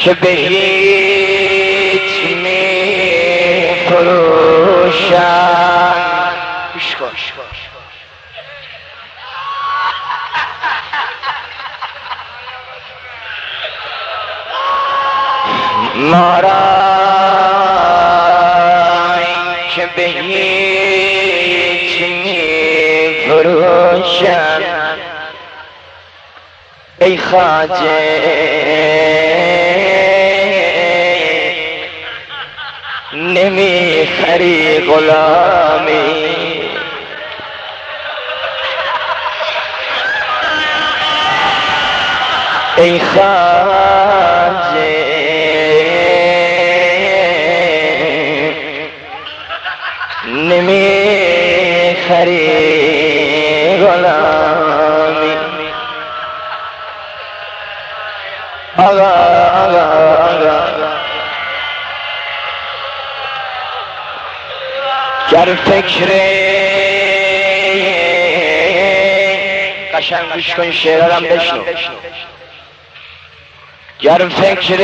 که به هیچ می فروشم. گوش کن ما را که به هیچ می فروشم. ای خواجه نمی خری غلامی. ای خواجه نمی خری غلامی. آقا گر فکر قشنگ گوش کن شعرم بشنو. گر فکر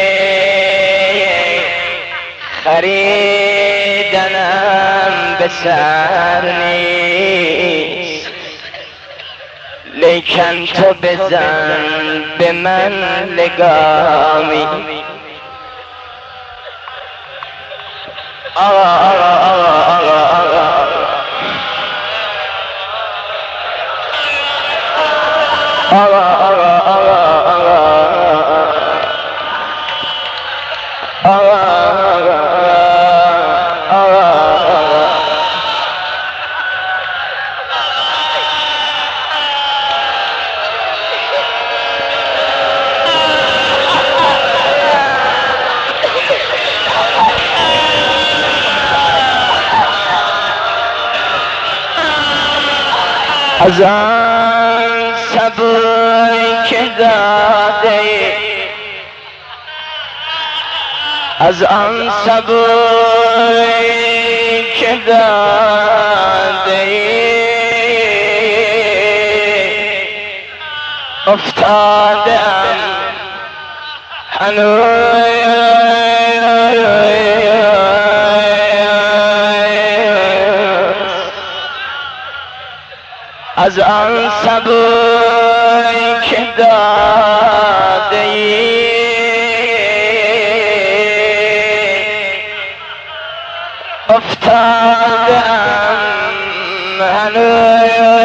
خریدنم به سر نیست، لیکن تو بزن به من لگامی. از آن صبر که داده، از آن صبر که داده افتادم هنوز. از آن صبر که داده ای افتادم هنوز.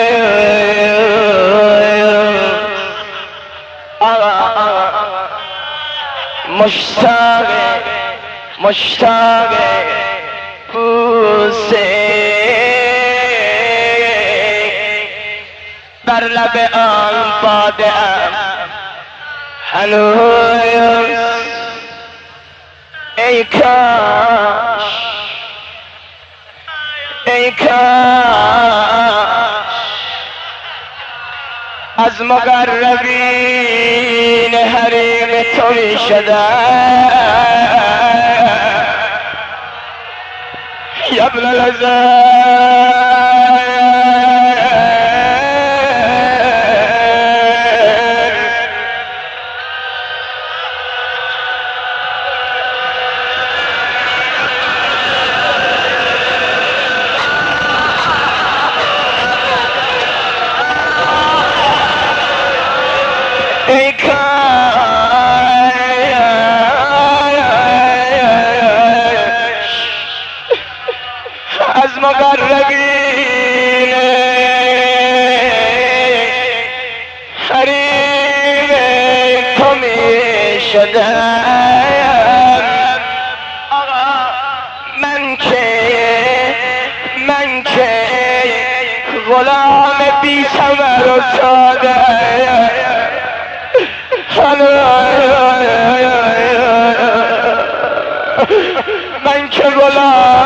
مشتاق بوسه بر لب آن باده ام هنوز. ای کاش از مقربین حریم تو می شدم. یا ابن العزیز ای کاش از مقربین حریم تو می شدم. من که غلام بی ثمر و ساده من که غلام